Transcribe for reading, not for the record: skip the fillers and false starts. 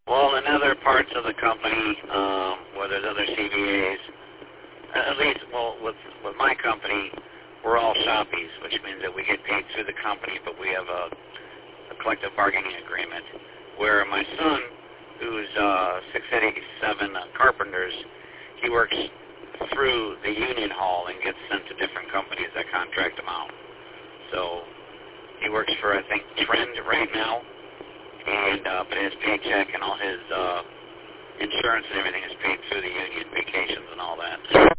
Well, in other parts of the company, where there's other CBAs, at least, well, with my company, we're all shoppies, which means that we get paid through the company, but we have a collective bargaining agreement. Where my son, who's 687 Carpenters, he works through the union hall and gets sent to different companies that contract him out. So he works for, I think, Trend right now, and but his paycheck and all his insurance and everything is paid through the union, vacations and all that.